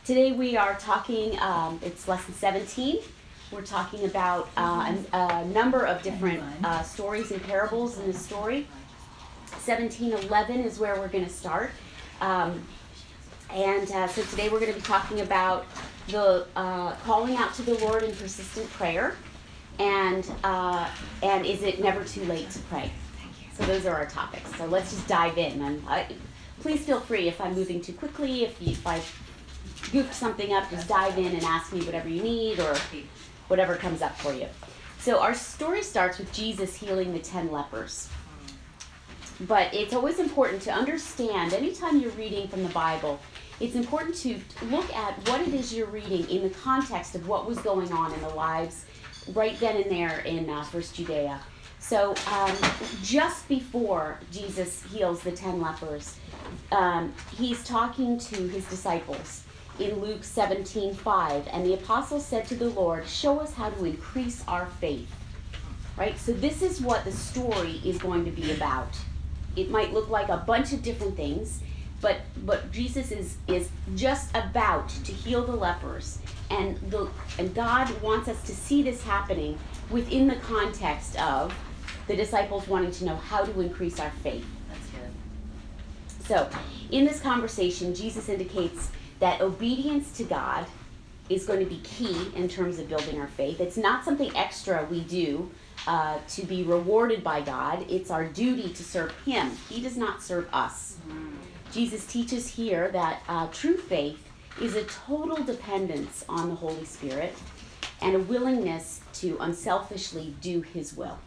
Today we are talking, it's lesson 17. We're talking about a number of different stories and parables in this story. 17:11 is where we're going to start. So today we're going to be talking about the calling out to the Lord in persistent prayer, and is it never too late to pray? So those are our topics. So let's just dive in. Please feel free if I'm moving too quickly, if I goofed something up, just dive in and ask me whatever you need or whatever comes up for you. So our story starts with Jesus healing the 10 lepers. But it's always important to understand, anytime you're reading from the Bible, it's important to look at what it is you're reading in the context of what was going on in the lives right then and there in First Judea. So just before Jesus heals the 10 lepers, he's talking to his disciples in Luke 17:5, and the apostles said to the Lord, "Show us how to increase our faith." Right? So this is what the story is going to be about. It might look like a bunch of different things, but Jesus is just about to heal the lepers, and God wants us to see this happening within the context of the disciples wanting to know how to increase our faith. That's good. So, in this conversation, Jesus indicates that obedience to God is going to be key in terms of building our faith. It's not something extra we do to be rewarded by God. It's our duty to serve Him. He does not serve us. Jesus teaches here that true faith is a total dependence on the Holy Spirit and a willingness to unselfishly do His will.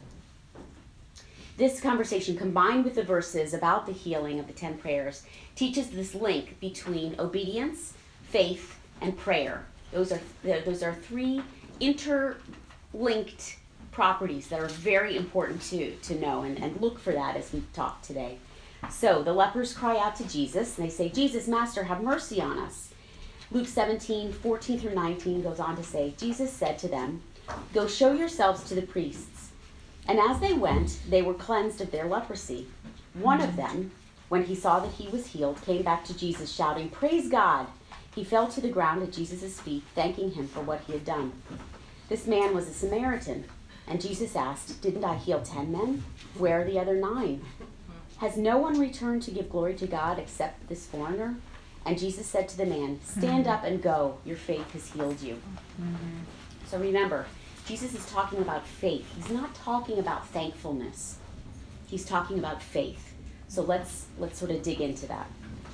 This conversation, combined with the verses about the healing of the 10 prayers, teaches this link between obedience, faith, and prayer. Those are three interlinked properties that are very important to know, and look for that as we talk today. So the lepers cry out to Jesus, and they say, "Jesus, Master, have mercy on us." Luke 17:14 through 19 goes on to say, Jesus said to them, "Go show yourselves to the priests." And as they went, they were cleansed of their leprosy. One of them, when he saw that he was healed, came back to Jesus shouting, "Praise God!" He fell to the ground at Jesus' feet, thanking him for what he had done. This man was a Samaritan, and Jesus asked, "Didn't I heal 10 men? Where are the other 9? Has no one returned to give glory to God except this foreigner?" And Jesus said to the man, "Stand up and go. Your faith has healed you." So remember, Jesus is talking about faith. He's not talking about thankfulness. He's talking about faith. So let's sort of dig into that.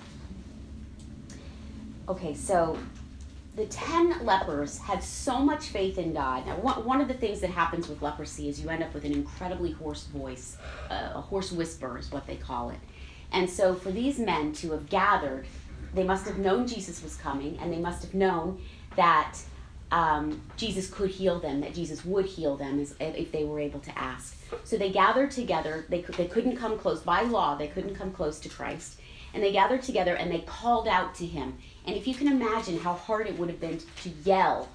Okay, so the 10 lepers had so much faith in God. Now, one of the things that happens with leprosy is you end up with an incredibly hoarse voice. A hoarse whisper is what they call it. And so for these men to have gathered, they must have known Jesus was coming, and they must have known that Jesus could heal them, that Jesus would heal them if they were able to ask. So they gathered together. They couldn't come close. By law, they couldn't come close to Christ. And they gathered together and they called out to him. And if you can imagine how hard it would have been to yell,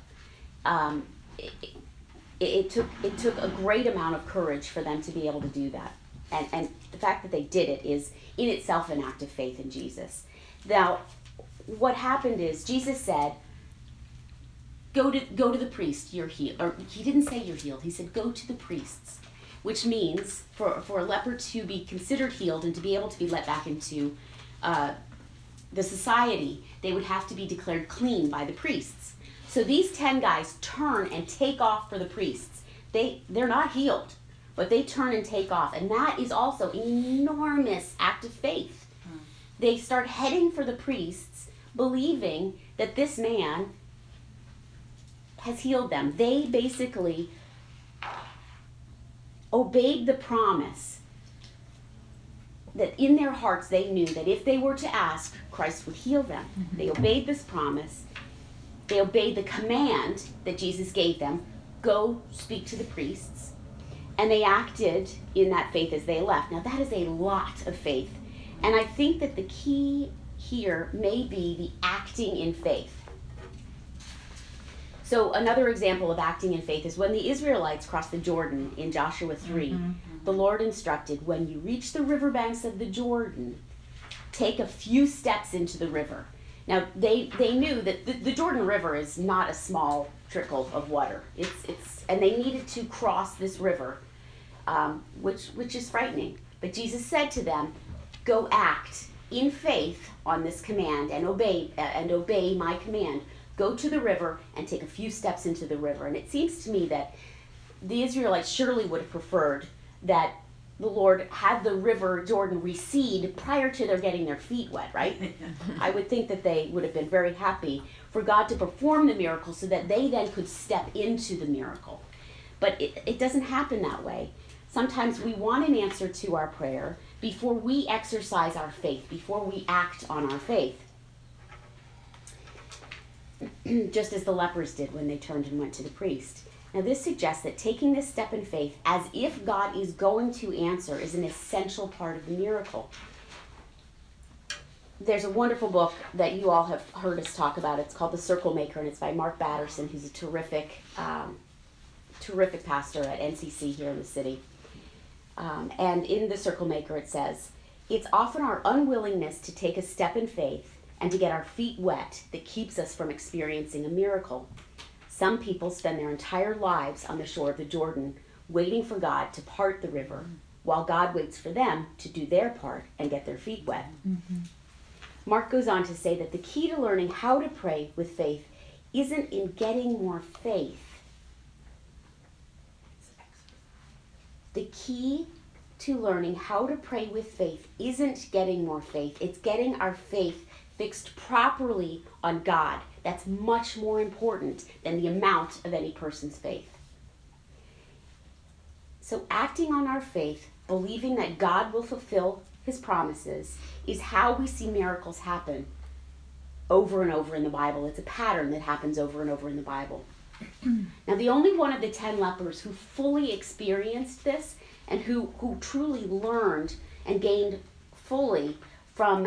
it took a great amount of courage for them to be able to do that. And the fact that they did it is in itself an act of faith in Jesus. Now, what happened is Jesus said, Go to the priest, you're healed. Or he didn't say you're healed. He said, go to the priests, which means for a leper to be considered healed and to be able to be let back into the society, they would have to be declared clean by the priests. So these 10 guys turn and take off for the priests. They're not healed, but they turn and take off. And that is also an enormous act of faith. They start heading for the priests, believing that this man has healed them. They basically obeyed the promise that in their hearts they knew that if they were to ask, Christ would heal them. They obeyed this promise. They obeyed the command that Jesus gave them, go speak to the priests. And they acted in that faith as they left. Now that is a lot of faith. And I think that the key here may be the acting in faith. So another example of acting in faith is when the Israelites crossed the Jordan in Joshua 3. The Lord instructed, when you reach the riverbanks of the Jordan, take a few steps into the river. Now, they knew that the Jordan River is not a small trickle of water. And they needed to cross this river, which is frightening. But Jesus said to them, go act in faith on this command and obey my command. Go to the river and take a few steps into the river. And it seems to me that the Israelites surely would have preferred that the Lord had the river Jordan recede prior to their getting their feet wet, right? I would think that they would have been very happy for God to perform the miracle so that they then could step into the miracle. But it doesn't happen that way. Sometimes we want an answer to our prayer before we exercise our faith, before we act on our faith. Just as the lepers did when they turned and went to the priest. Now, this suggests that taking this step in faith as if God is going to answer is an essential part of the miracle. There's a wonderful book that you all have heard us talk about. It's called The Circle Maker, and it's by Mark Batterson, who's a terrific pastor at NCC here in the city. And in The Circle Maker it says, it's often our unwillingness to take a step in faith and to get our feet wet that keeps us from experiencing a miracle. Some people spend their entire lives on the shore of the Jordan waiting for God to part the river while God waits for them to do their part and get their feet wet. Mm-hmm. Mark goes on to say that the key to learning how to pray with faith isn't in getting more faith. The key to learning how to pray with faith isn't getting more faith. It's getting our faith fixed properly on God. That's much more important than the amount of any person's faith. So acting on our faith, believing that God will fulfill his promises, is how we see miracles happen over and over in the Bible. It's a pattern that happens over and over in the Bible. Now, the only one of the 10 lepers who fully experienced this and who truly learned and gained fully from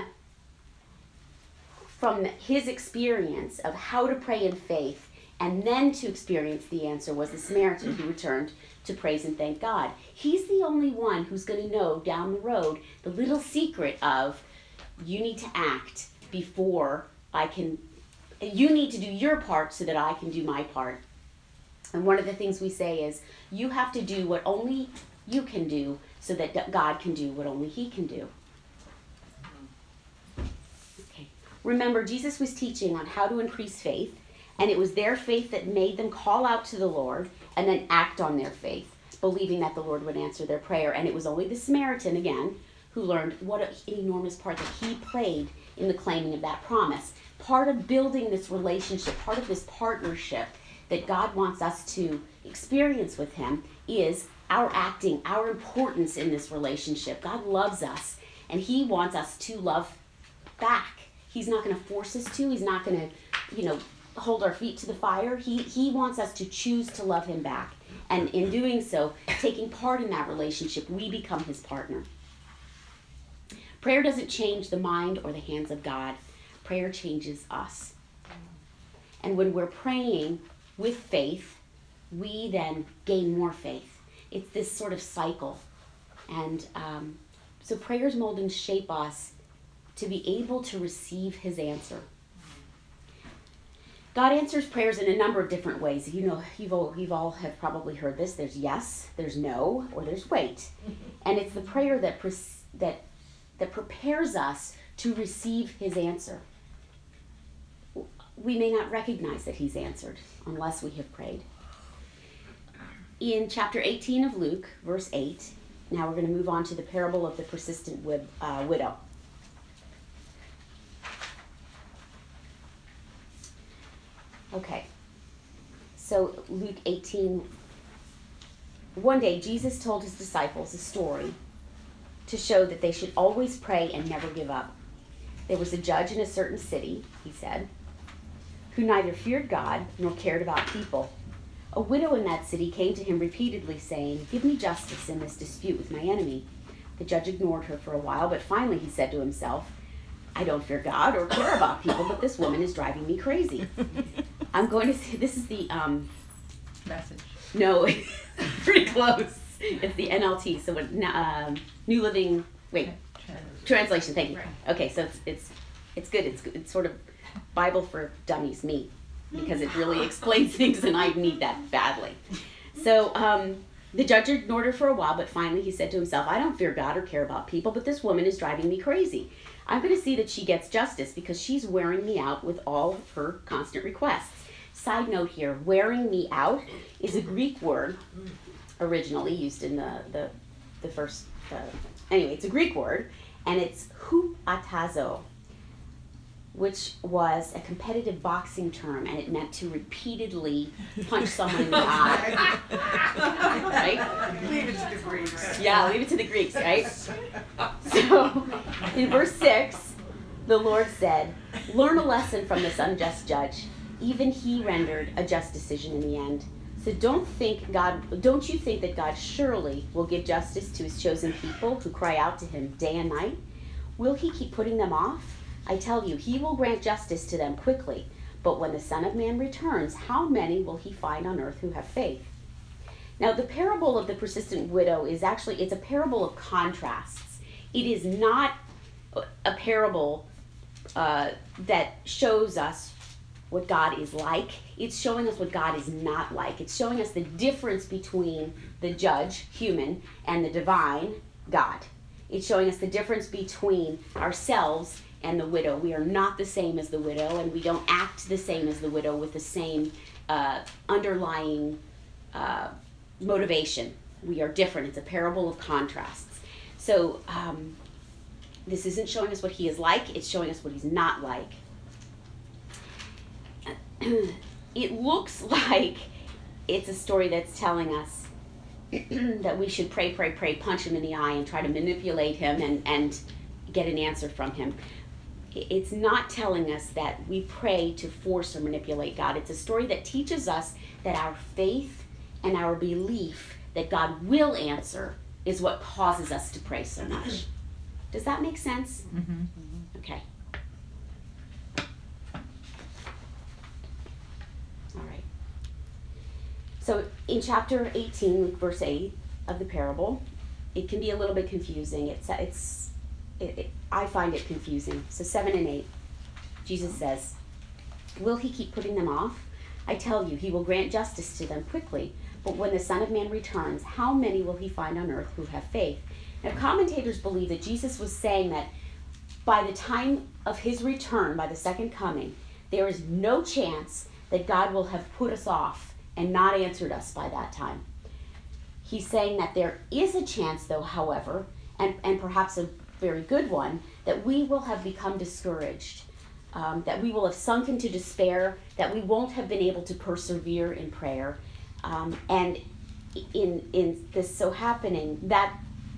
his experience of how to pray in faith and then to experience the answer was the Samaritan who returned to praise and thank God. He's the only one who's going to know down the road the little secret of you need to act before you need to do your part so that I can do my part. And one of the things we say is you have to do what only you can do so that God can do what only he can do. Remember, Jesus was teaching on how to increase faith, and it was their faith that made them call out to the Lord and then act on their faith, believing that the Lord would answer their prayer. And it was only the Samaritan, again, who learned what an enormous part that he played in the claiming of that promise. Part of building this relationship, part of this partnership that God wants us to experience with him is our acting, our importance in this relationship. God loves us, and he wants us to love back. He's not going to force us to. He's not going to, hold our feet to the fire. He wants us to choose to love him back. And in doing so, taking part in that relationship, we become his partner. Prayer doesn't change the mind or the hands of God. Prayer changes us. And when we're praying with faith, we then gain more faith. It's this sort of cycle. And so prayers mold and shape us to be able to receive his answer. God answers prayers in a number of different ways. You've all have probably heard this. There's yes, there's no, or there's wait. And it's the prayer that prepares us to receive his answer. We may not recognize that he's answered unless we have prayed. In chapter 18 of Luke, verse 8, now we're going to move on to the parable of the persistent widow. Okay, so Luke 18, one day Jesus told his disciples a story to show that they should always pray and never give up. There was a judge in a certain city, he said, who neither feared God nor cared about people. A widow in that city came to him repeatedly saying, "Give me justice in this dispute with my enemy." The judge ignored her for a while, but finally he said to himself, "I don't fear God or care about people, but this woman is driving me crazy. I'm going to say," this is the Message. No, it's pretty close. It's the NLT, so New Living, translation. Thank you. Right. Okay, so it's good. It's sort of Bible for Dummies, me, because it really explains things and I need that badly. So the judge ignored her for a while, but finally he said to himself, I don't fear God or care about people, but this woman is driving me crazy. I'm going to see that she gets justice because she's wearing me out with all of her constant requests. Side note here, wearing me out is a Greek word originally used in the first, anyway, it's a Greek word, and it's hupatazo, which was a competitive boxing term, and it meant to repeatedly punch someone in the eye. Right? Leave it to the Greeks. Yeah, leave it to the Greeks, right? So, in verse 6, the Lord said, learn a lesson from this unjust judge. Even he rendered a just decision in the end. So don't you think that God surely will give justice to his chosen people who cry out to him day and night? Will he keep putting them off? I tell you, he will grant justice to them quickly. But when the Son of Man returns, how many will he find on earth who have faith? Now, the parable of the persistent widow is actually, it's a parable of contrasts. It is not a parable that shows us what God is like. It's showing us what God is not like. It's showing us the difference between the judge, human, and the divine, God. It's showing us the difference between ourselves and the widow. We are not the same as the widow, and we don't act the same as the widow with the same underlying motivation. We are different. It's a parable of contrasts. So this isn't showing us what he is like. It's showing us what he's not like. It looks like it's a story that's telling us that we should pray, punch him in the eye and try to manipulate him and get an answer from him. It's not telling us that we pray to force or manipulate God. It's a story that teaches us that our faith and our belief that God will answer is what causes us to pray so much. Does that make sense? Mm-hmm. Okay. All right. So in chapter 18, verse 8 of the parable, it can be a little bit confusing. I find it confusing. So 7 and 8, Jesus says, will he keep putting them off? I tell you, he will grant justice to them quickly. But when the Son of Man returns, how many will he find on earth who have faith? Now, commentators believe that Jesus was saying that by the time of his return, by the second coming, there is no chance that God will have put us off and not answered us by that time. He's saying that there is a chance, though, however, and perhaps a very good one, that we will have become discouraged, that we will have sunk into despair, that we won't have been able to persevere in prayer. And in this so happening, that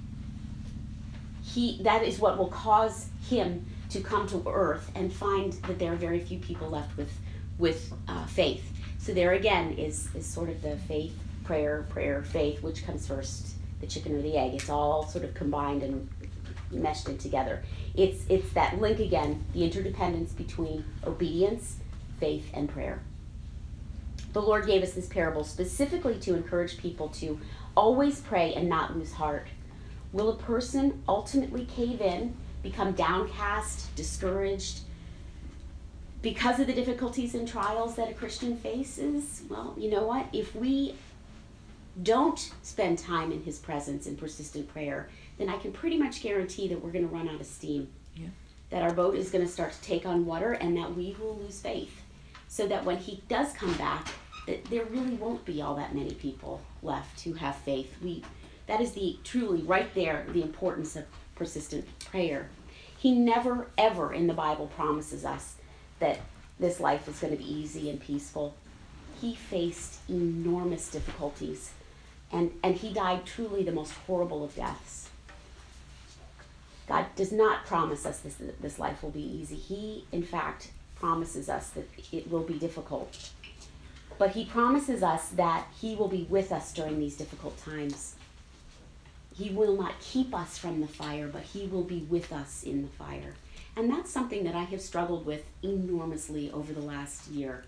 is what will cause him to come to earth and find that there are very few people left with faith. So there again is sort of the faith, prayer, faith, which comes first, the chicken or the egg. It's all sort of combined and meshed in together. It's that link again, the interdependence between obedience, faith, and prayer. The Lord gave us this parable specifically to encourage people to always pray and not lose heart. Will a person ultimately cave in, become downcast, discouraged because of the difficulties and trials that a Christian faces? Well, you know what? If we don't spend time in his presence in persistent prayer, then I can pretty much guarantee that we're going to run out of steam. Yeah. That our boat is going to start to take on water and that we will lose faith. So that when he does come back, that there really won't be all that many people left who have faith. That is truly right there, the importance of persistent prayer. He never, ever in the Bible promises us that this life is going to be easy and peaceful. He faced enormous difficulties, and he died truly the most horrible of deaths. God does not promise us this life will be easy. He, in fact, promises us that it will be difficult. But he promises us that he will be with us during these difficult times. He will not keep us from the fire, but he will be with us in the fire. And that's something that I have struggled with enormously over the last year.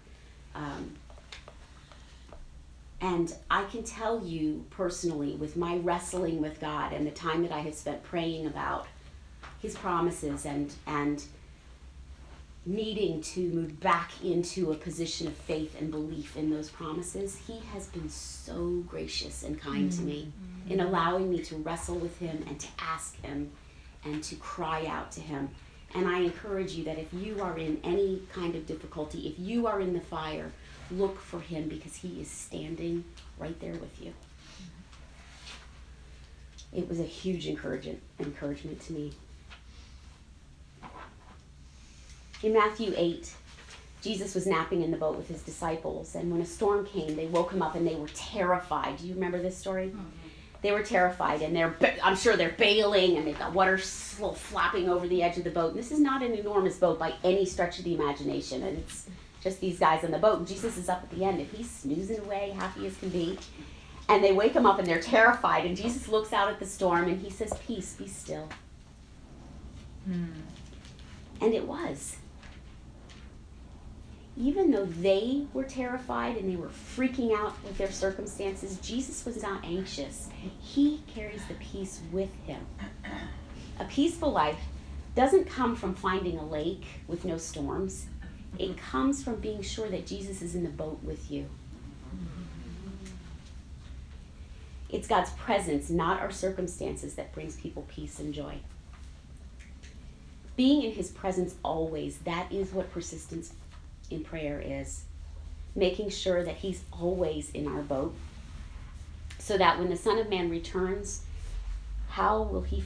And I can tell you personally, with my wrestling with God and the time that I have spent praying about his promises and needing to move back into a position of faith and belief in those promises, he has been so gracious and kind to me in allowing me to wrestle with him and to ask him and to cry out to him. And I encourage you that if you are in any kind of difficulty, if you are in the fire, look for him because he is standing right there with you. It was a huge encouragement to me. In Matthew 8, Jesus was napping in the boat with his disciples, and when a storm came, they woke him up and they were terrified. Do you remember this story? Mm-hmm. They were terrified, and I'm sure they're bailing, and they've got water flapping over the edge of the boat. And this is not an enormous boat by any stretch of the imagination, and it's just these guys on the boat. And Jesus is up at the end, and he's snoozing away, happy as can be. And they wake him up, and they're terrified, and Jesus looks out at the storm, and he says, "Peace, be still." And it was. Even though they were terrified and they were freaking out with their circumstances, Jesus was not anxious. He carries the peace with him. A peaceful life doesn't come from finding a lake with no storms. It comes from being sure that Jesus is in the boat with you. It's God's presence, not our circumstances, that brings people peace and joy. Being in his presence always, that is what persistence in prayer is. Making sure that he's always in our boat, so that when the Son of Man returns, how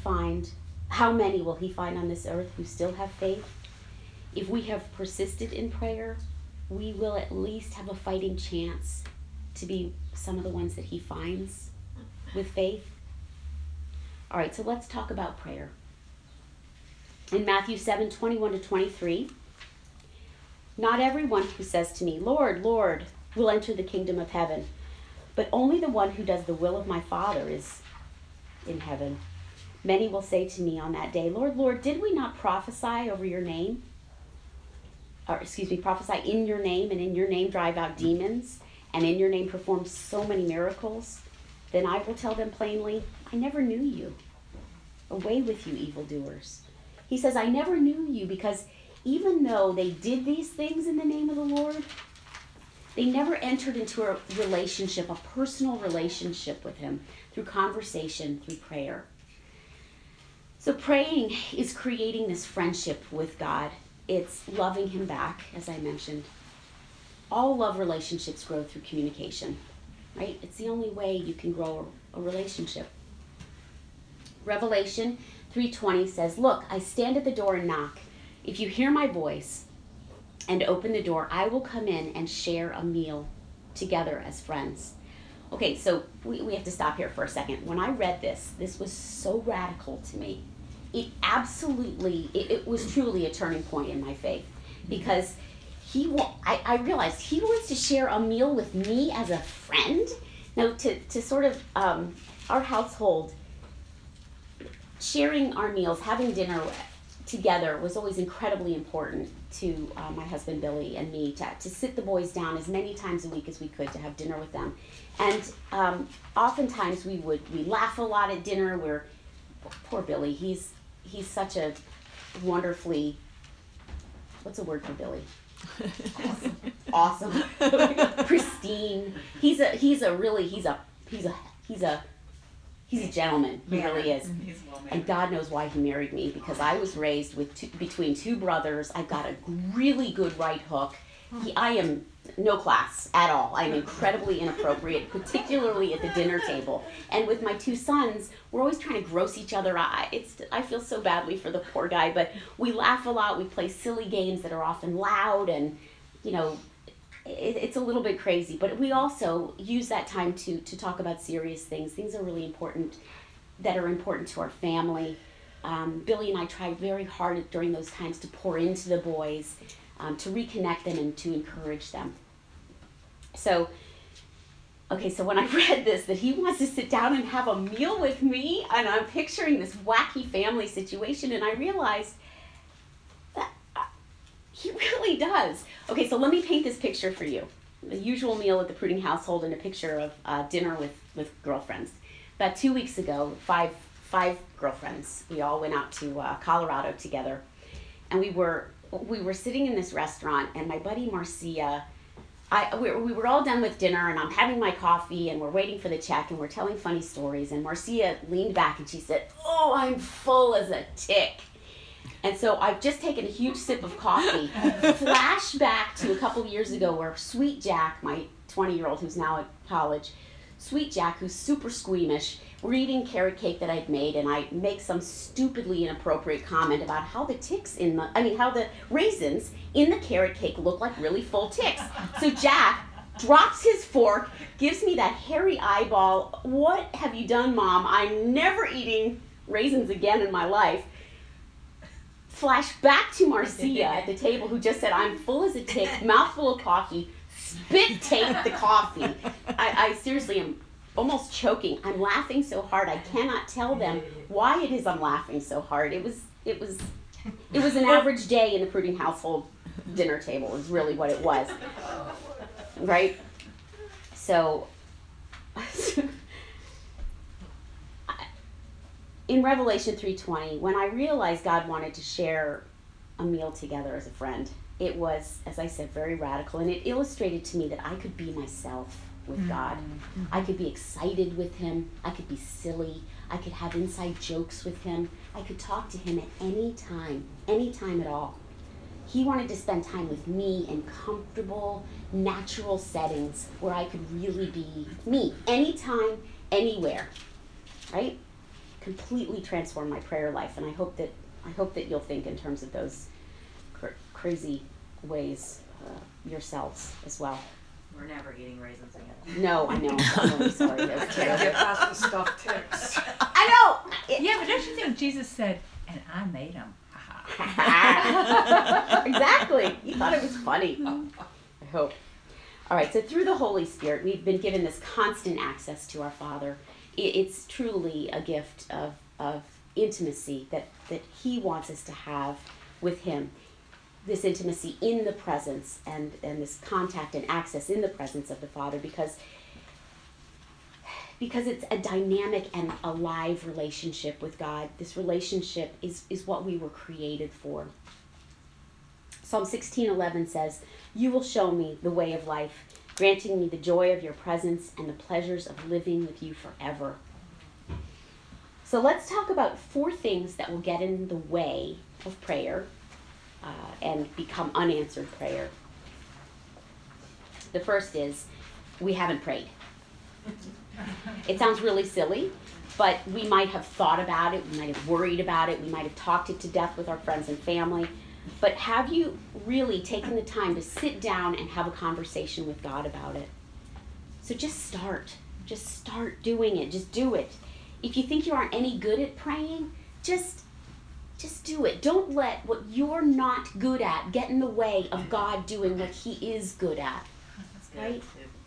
many will he find on this earth who still have faith? If we have persisted in prayer, we will at least have a fighting chance to be some of the ones that he finds with faith. All right, so let's talk about prayer. In Matthew 7:21-23, "Not everyone who says to me, 'Lord, Lord,' will enter the kingdom of heaven, but only the one who does the will of my Father is in heaven. Many will say to me on that day, 'Lord, Lord, did we not prophesy over your name?' Prophesy in your name, and in your name drive out demons, and in your name perform so many miracles? Then I will tell them plainly, 'I never knew you. Away with you, evildoers.'" He says, "I never knew you," because even though they did these things in the name of the Lord, they never entered into a relationship, a personal relationship with him through conversation, through prayer. So praying is creating this friendship with God. It's loving him back, as I mentioned. All love relationships grow through communication, right? It's the only way you can grow a relationship. Revelation 3:20 says, "Look, I stand at the door and knock. If you hear my voice and open the door, I will come in and share a meal together as friends." Okay, so we have to stop here for a second. When I read this was so radical to me. It was truly a turning point in my faith, because I realized he wants to share a meal with me as a friend. Now, to sort of our household, sharing our meals, having dinner together was always incredibly important to my husband Billy and me, to sit the boys down as many times a week as we could to have dinner with them. And oftentimes we laugh a lot at dinner. Poor Billy, he's such a wonderfully, what's a word for Billy? Awesome. Pristine. He's a gentleman. He really is. And God knows why he married me, because I was raised between two brothers. I've got a really good right hook. I am no class at all. I'm incredibly inappropriate, particularly at the dinner table. And with my two sons, we're always trying to gross each other out. I feel so badly for the poor guy, but we laugh a lot. We play silly games that are often loud, and it's a little bit crazy. But we also use that time to talk about serious things. Things are really important, that are important to our family. Billy and I try very hard during those times to pour into the boys, to reconnect them and to encourage them. So when I read this, that he wants to sit down and have a meal with me, and I'm picturing this wacky family situation, and I realized that he really does. Okay, so let me paint this picture for you. The usual meal at the Pruding household, and a picture of dinner with girlfriends. About 2 weeks ago, five girlfriends, we all went out to Colorado together, and we were we were sitting in this restaurant, and my buddy Marcia, we were all done with dinner, and I'm having my coffee, and we're waiting for the check, and we're telling funny stories, and Marcia leaned back and she said, "Oh, I'm full as a tick." And so I've just taken a huge sip of coffee. Flash back to a couple years ago where Sweet Jack, my 20-year-old who's now at college, Sweet Jack, who's super squeamish, we're eating carrot cake that I'd made, and I make some stupidly inappropriate comment about how how the raisins in the carrot cake look like really full ticks. So Jack drops his fork, gives me that hairy eyeball. "What have you done, Mom? I'm never eating raisins again in my life." Flash back to Marcia at the table, who just said, "I'm full as a tick," mouthful of coffee, spit take the coffee. I seriously am almost choking. I'm laughing so hard I cannot tell them why it is I'm laughing so hard. It was an average day in the Pruding household dinner table is really what it was. Right? So in Revelation 3:20, when I realized God wanted to share a meal together as a friend, it was, as I said, very radical, and it illustrated to me that I could be myself with God. I could be excited with him. I could be silly. I could have inside jokes with him. I could talk to him at any time at all. He wanted to spend time with me in comfortable, natural settings where I could really be me, anytime, anywhere, right? Completely transform my prayer life, and I hope that you'll think in terms of those crazy ways yourselves as well. We're never eating raisins again. No, I know. I'm really sorry. That was terrible. Get past the stuffed ticks. I know. Yeah, but don't you think Jesus said, "And I made them"? Exactly. He thought it was funny. I hope. All right. So through the Holy Spirit, we've been given this constant access to our Father. It's truly a gift of intimacy that he wants us to have with him. This intimacy in the presence and this contact and access in the presence of the Father, because it's a dynamic and alive relationship with God. This relationship is what we were created for. Psalm 16:11 says, "You will show me the way of life, granting me the joy of your presence and the pleasures of living with you forever." So let's talk about 4 things that will get in the way of prayer and become unanswered prayer. The first is, we haven't prayed. It sounds really silly, but we might have thought about it, we might have worried about it, we might have talked it to death with our friends and family, but have you really taken the time to sit down and have a conversation with God about it? So just start doing it, just do it. If you think you aren't any good at praying, just do it. Don't let what you're not good at get in the way of God doing what he is good at. That's good. Right?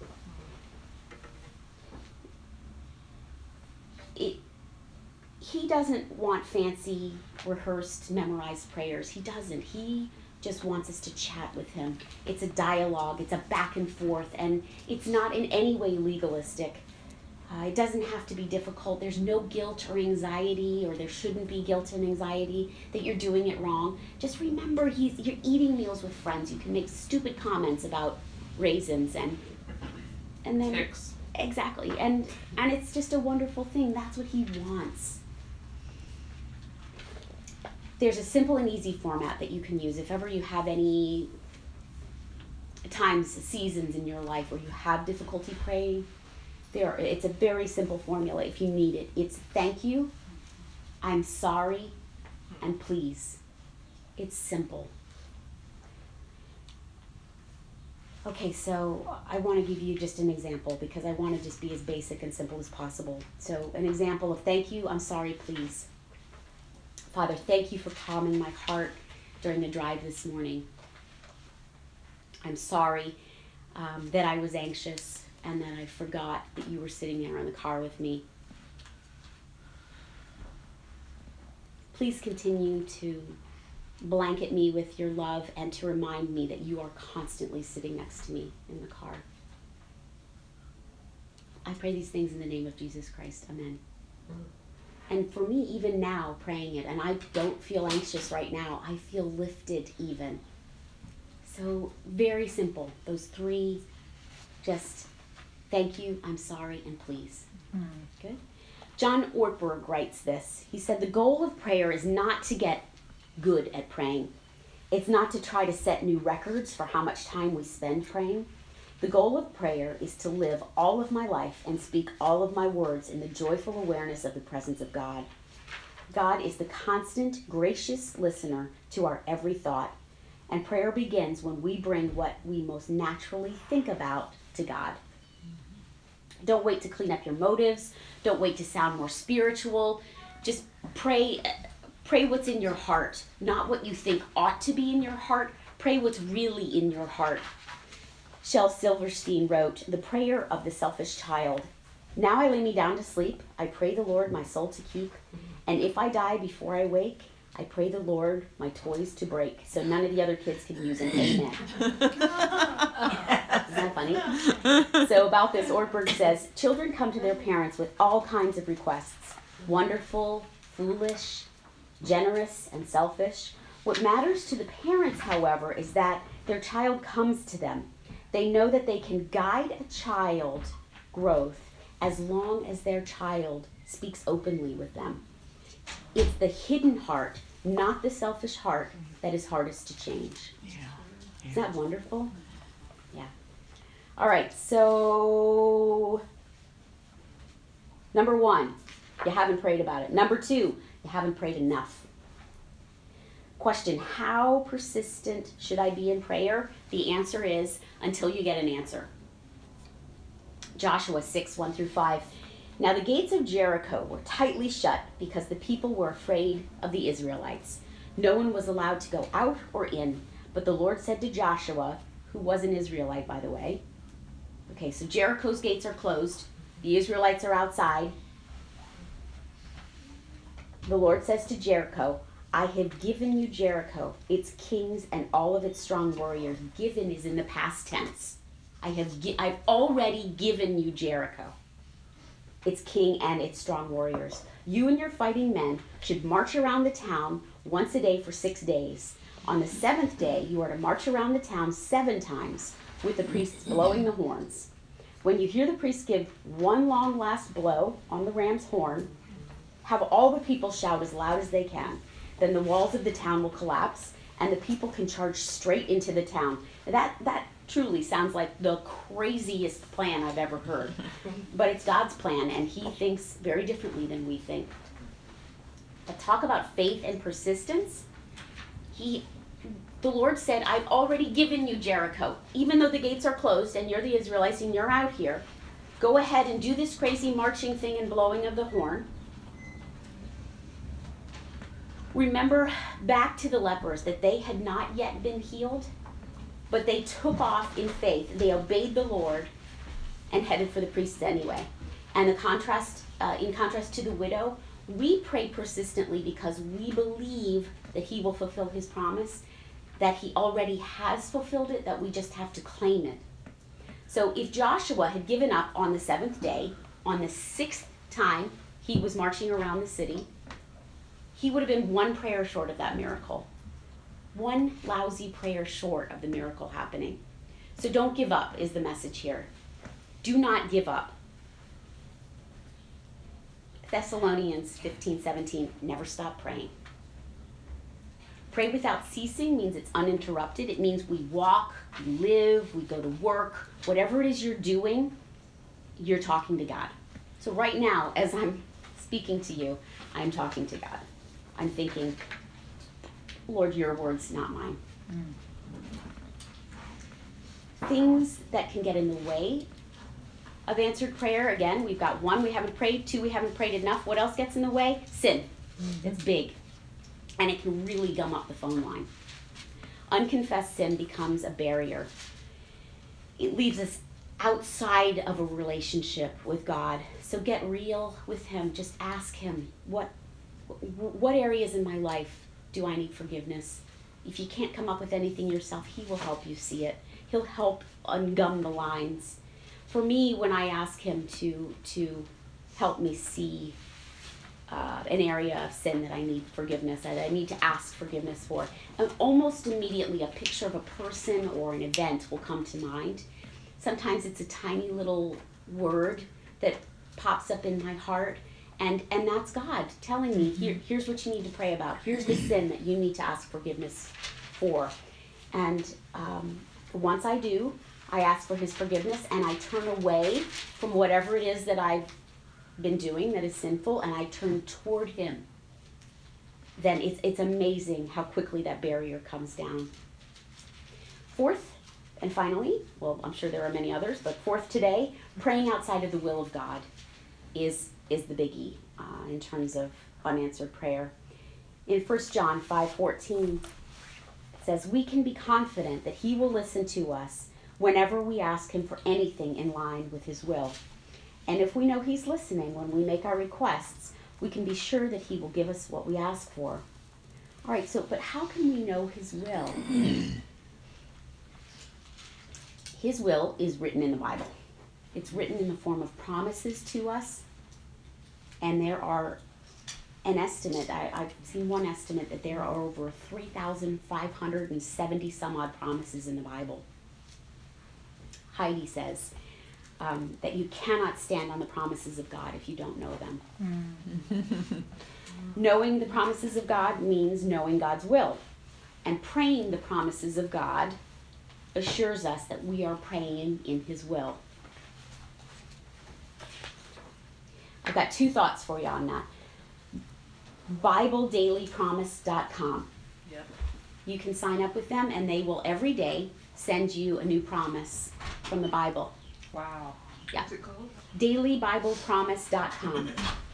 He doesn't want fancy, rehearsed, memorized prayers. He doesn't. He just wants us to chat with him. It's a dialogue. It's a back and forth, and it's not in any way legalistic. It doesn't have to be difficult. There's no guilt or anxiety, or there shouldn't be guilt and anxiety that you're doing it wrong. Just remember, you're eating meals with friends. You can make stupid comments about raisins and then Ticks. exactly, and it's just a wonderful thing. That's what he wants. There's a simple and easy format that you can use if ever you have any times, seasons in your life where you have difficulty praying. It's a very simple formula if you need it. It's thank you, I'm sorry, and please. It's simple. Okay, so I want to give you just an example because I want to just be as basic and simple as possible. So an example of thank you, I'm sorry, please. Father, thank you for calming my heart during the drive this morning. I'm sorry that I was anxious and that I forgot that you were sitting there in the car with me. Please continue to blanket me with your love and to remind me that you are constantly sitting next to me in the car. I pray these things in the name of Jesus Christ. Amen. And for me, even now, praying it, and I don't feel anxious right now, I feel lifted even. So very simple. Those three, just thank you, I'm sorry, and please. Good. John Ortberg writes this. He said, the goal of prayer is not to get good at praying. It's not to try to set new records for how much time we spend praying. The goal of prayer is to live all of my life and speak all of my words in the joyful awareness of the presence of God. God is the constant, gracious listener to our every thought. And prayer begins when we bring what we most naturally think about to God. Don't wait to clean up your motives. Don't wait to sound more spiritual. Just pray what's in your heart, not what you think ought to be in your heart. Pray what's really in your heart. Shel Silverstein wrote, the prayer of the selfish child. Now I lay me down to sleep. I pray the Lord my soul to keep. And if I die before I wake, I pray the Lord my toys to break, so none of the other kids can use an amen. Isn't that funny? So about this, Ortberg says, children come to their parents with all kinds of requests. Wonderful, foolish, generous, and selfish. What matters to the parents, however, is that their child comes to them. They know that they can guide a child's growth as long as their child speaks openly with them. It's the hidden heart, not the selfish heart, that is hardest to change. Isn't that wonderful? Yeah. All right, so number 1, you haven't prayed about it. Number 2, you haven't prayed enough. Question, how persistent should I be in prayer? The answer is until you get an answer. Joshua 6, 1 through 5. Now the gates of Jericho were tightly shut because the people were afraid of the Israelites. No one was allowed to go out or in, but the Lord said to Joshua, who was an Israelite, by the way. Okay, so Jericho's gates are closed. The Israelites are outside. The Lord says to Jericho, I have given you Jericho, its kings, and all of its strong warriors. Given is in the past tense. I've already given you Jericho, its king and its strong warriors. You and your fighting men should march around the town once a day for 6 days. On the 7th day, you are to march around the town 7 times with the priests blowing the horns. When you hear the priests give one long last blow on the ram's horn, have all the people shout as loud as they can. Then the walls of the town will collapse and the people can charge straight into the town. That truly sounds like the craziest plan I've ever heard. But it's God's plan, and he thinks very differently than we think. But talk about faith and persistence. The Lord said, I've already given you Jericho. Even though the gates are closed and you're the Israelites and you're out here, go ahead and do this crazy marching thing and blowing of the horn. Remember back to the lepers that they had not yet been healed, but they took off in faith. They obeyed the Lord and headed for the priests anyway. And in contrast to the widow, we pray persistently because we believe that he will fulfill his promise, that he already has fulfilled it, that we just have to claim it. So if Joshua had given up on the 7th day, on the 6th time he was marching around the city, he would have been one prayer short of that miracle. One lousy prayer short of the miracle happening. So don't give up is the message here. Do not give up. Thessalonians 15:17, never stop praying. Pray without ceasing means it's uninterrupted. It means we walk, we live, we go to work. Whatever it is you're doing, you're talking to God. So right now, as I'm speaking to you, I'm talking to God. I'm thinking, Lord, your words, not mine. Things that can get in the way of answered prayer. Again, we've got 1, we haven't prayed. 2, we haven't prayed enough. What else gets in the way? Sin. It's big. And it can really gum up the phone line. Unconfessed sin becomes a barrier. It leaves us outside of a relationship with God. So get real with him. Just ask him, what areas in my life do I need forgiveness? If you can't come up with anything yourself, he will help you see it. He'll help ungum the lines. For me, when I ask him to help me see an area of sin that I need forgiveness, that I need to ask forgiveness for. And almost immediately a picture of a person or an event will come to mind. Sometimes it's a tiny little word that pops up in my heart, and that's God telling me, here's what you need to pray about. Here's the sin that you need to ask forgiveness for. And once I do, I ask for his forgiveness, and I turn away from whatever it is that I've been doing that is sinful, and I turn toward him. Then it's amazing how quickly that barrier comes down. Fourth, and finally, well, I'm sure there are many others, but fourth today, praying outside of the will of God is the biggie in terms of unanswered prayer. In 1 John 5:14, it says, "We can be confident that he will listen to us whenever we ask him for anything in line with his will. And if we know he's listening when we make our requests, we can be sure that he will give us what we ask for." All right, but how can we know his will? His will is written in the Bible. It's written in the form of promises to us. And there are an estimate, I've seen one estimate that there are over 3,570 some odd promises in the Bible. Heidi says that you cannot stand on the promises of God if you don't know them. Knowing the promises of God means knowing God's will. And praying the promises of God assures us that we are praying in his will. I've got two thoughts for you on that. BibleDailyPromise.com. Yep. You can sign up with them, and they will every day send you a new promise from the Bible. Wow. Yeah. What's it called? DailyBiblePromise.com.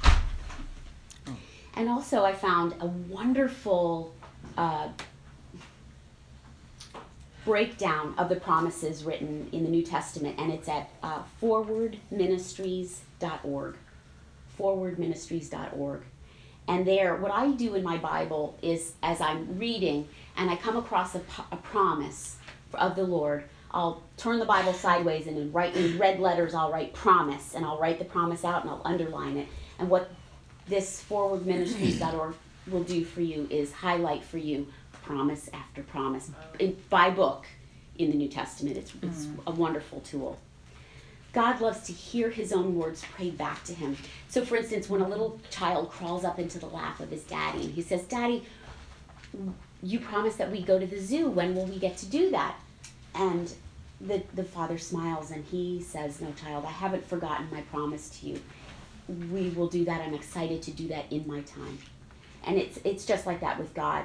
And also I found a wonderful breakdown of the promises written in the New Testament, and it's at forwardministries.org. Forwardministries.org. And there, what I do in my Bible is, as I'm reading and I come across a promise of the Lord, I'll turn the Bible sideways, and in red letters I'll write promise, and I'll write the promise out and I'll underline it. And what this forwardministries.org will do for you is highlight for you promise after promise by book in the New Testament. It's a wonderful tool. God loves to hear his own words prayed back to him. So for instance, when a little child crawls up into the lap of his daddy and he says, "Daddy, you promised that we go to the zoo. When will we get to do that?" And the father smiles and he says, "No, child, I haven't forgotten my promise to you. We will do that. I'm excited to do that in my time." And it's just like that with God.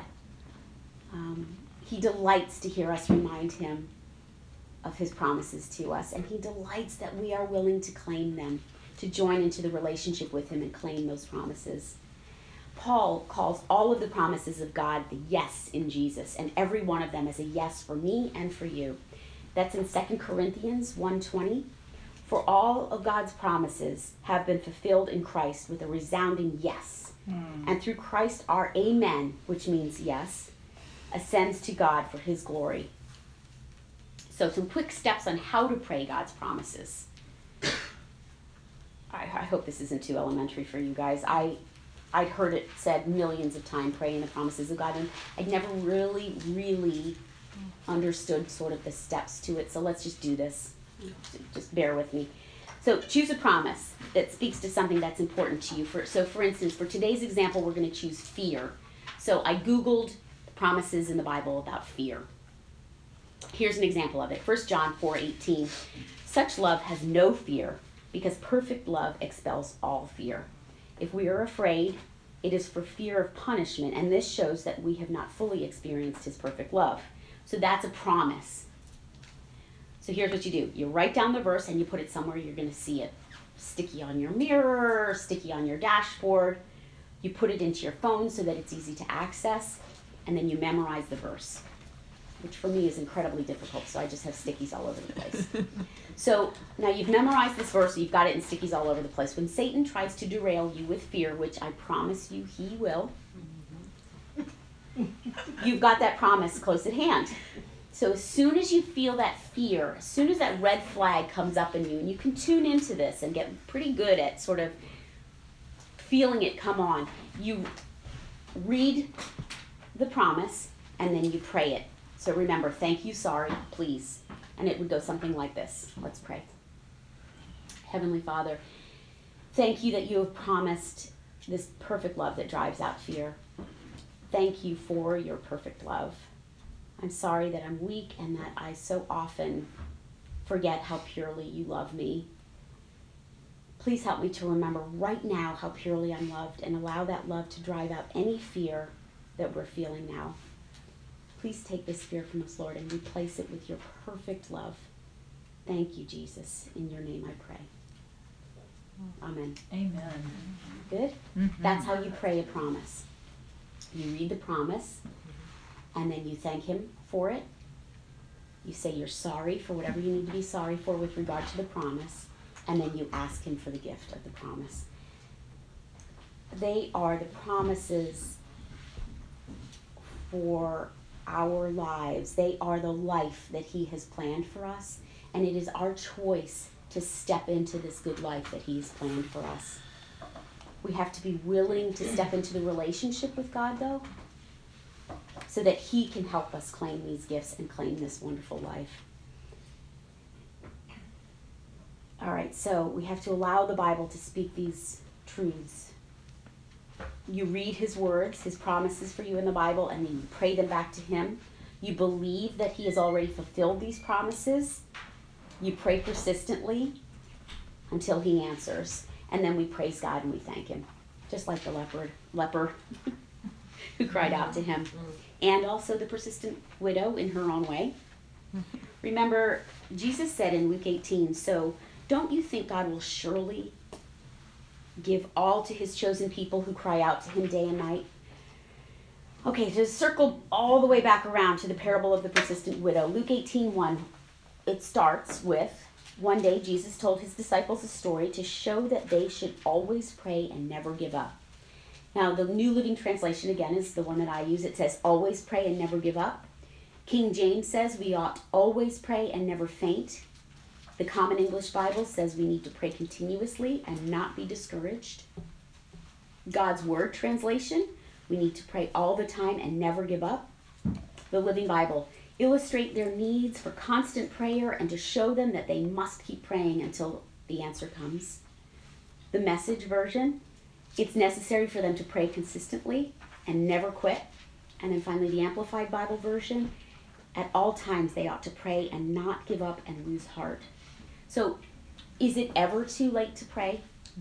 He delights to hear us remind him of his promises to us, and he delights that we are willing to claim them, to join into the relationship with him and claim those promises. Paul calls all of the promises of God the yes in Jesus, and every one of them is a yes for me and for you. That's in 2 Corinthians 1:20. "For all of God's promises have been fulfilled in Christ with a resounding yes. And through Christ our amen," which means yes, "ascends to God for his glory." So some quick steps on how to pray God's promises. I hope this isn't too elementary for you guys. I'd heard it said millions of times, praying the promises of God, and I'd never really understood sort of the steps to it. So let's just do this. Just bear with me. So choose a promise that speaks to something that's important to you. So for instance, for today's example, we're going to choose fear. So I Googled promises in the Bible about fear. Here's an example of it. 1 John 4:18. "Such love has no fear, because perfect love expels all fear. If we are afraid, it is for fear of punishment, and this shows that we have not fully experienced his perfect love." So that's a promise. So here's what you do. You write down the verse and you put it somewhere you're going to see it. Sticky on your mirror, sticky on your dashboard. You put it into your phone so that it's easy to access, and then you memorize the verse, which for me is incredibly difficult, so I just have stickies all over the place. So now you've memorized this verse, so you've got it in stickies all over the place. When Satan tries to derail you with fear, which I promise you he will, you've got that promise close at hand. So as soon as you feel that fear, as soon as that red flag comes up in you, and you can tune into this and get pretty good at sort of feeling it come on, you read the promise and then you pray it. So remember, thank you, sorry, please. And it would go something like this. Let's pray. Heavenly Father, thank you that you have promised this perfect love that drives out fear. Thank you for your perfect love. I'm sorry that I'm weak and that I so often forget how purely you love me. Please help me to remember right now how purely I'm loved and allow that love to drive out any fear that we're feeling now. Please take this fear from us, Lord, and replace it with your perfect love. Thank you, Jesus. In your name I pray. Amen. Amen. Good? Mm-hmm. That's how you pray a promise. You read the promise, and then you thank him for it. You say you're sorry for whatever you need to be sorry for with regard to the promise, and then you ask him for the gift of the promise. They are the promises for our lives. They are the life that he has planned for us, and it is our choice to step into this good life that he's planned for us. We have to be willing to step into the relationship with God, though, so that he can help us claim these gifts and claim this wonderful life. All right, so we have to allow the Bible to speak these truths. You read his words, his promises for you in the Bible, and then you pray them back to him. You believe that he has already fulfilled these promises. You pray persistently until he answers. And then we praise God and we thank him. Just like the leper who cried out to him. And also the persistent widow in her own way. Remember, Jesus said in Luke 18, so don't you think God will surely give all to his chosen people who cry out to him day and night? Okay, to circle all the way back around to the parable of the persistent widow. Luke 18:1, it starts with, one day Jesus told his disciples a story to show that they should always pray and never give up. Now, the New Living Translation, again, is the one that I use. It says, always pray and never give up. King James says we ought always pray and never faint. The Common English Bible says we need to pray continuously and not be discouraged. God's Word translation, we need to pray all the time and never give up. The Living Bible, illustrate their needs for constant prayer and to show them that they must keep praying until the answer comes. The Message version, it's necessary for them to pray consistently and never quit. And then finally the Amplified Bible version, at all times they ought to pray and not give up and lose heart. So, is it ever too late to pray?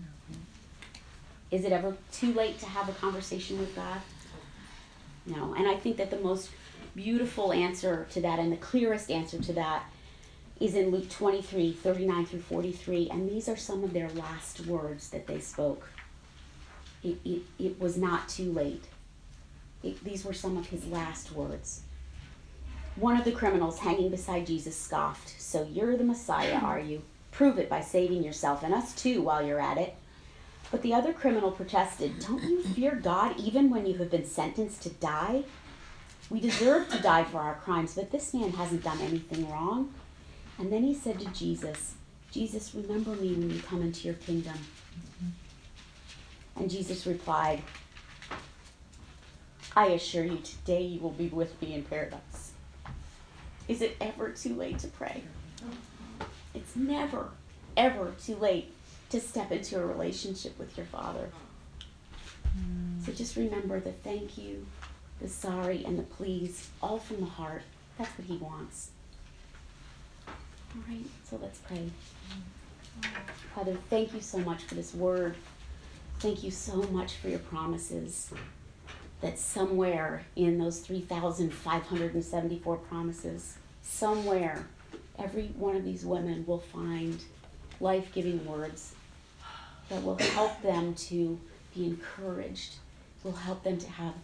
Is it ever too late to have a conversation with God? No. And I think that the most beautiful answer to that and the clearest answer to that is in Luke 23:39 through 43. And these are some of their last words that they spoke. It was not too late. These were some of his last words. One of the criminals hanging beside Jesus scoffed, so you're the Messiah, are you? Prove it by saving yourself and us too while you're at it. But the other criminal protested, don't you fear God even when you have been sentenced to die? We deserve to die for our crimes, but this man hasn't done anything wrong. And then he said to Jesus, Jesus, remember me when you come into your kingdom. And Jesus replied, I assure you, today you will be with me in paradise. Is it ever too late to pray? It's never, ever too late to step into a relationship with your Father. So just remember the thank you, the sorry, and the please, all from the heart. That's what he wants. All right, so let's pray. Father, thank you so much for this word. Thank you so much for your promises. That somewhere in those 3,574 promises, somewhere, every one of these women will find life-giving words that will help them to be encouraged, will help them to have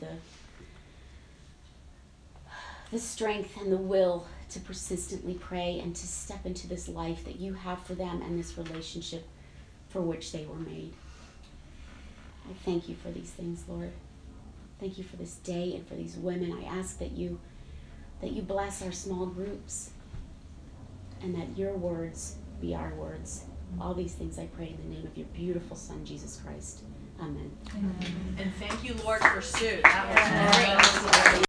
the strength and the will to persistently pray and to step into this life that you have for them and this relationship for which they were made. I thank you for these things, Lord. Thank you for this day and for these women. I ask that you bless our small groups and that your words be our words. All these things I pray in the name of your beautiful Son, Jesus Christ. Amen. And thank you, Lord, for Sue. That was great.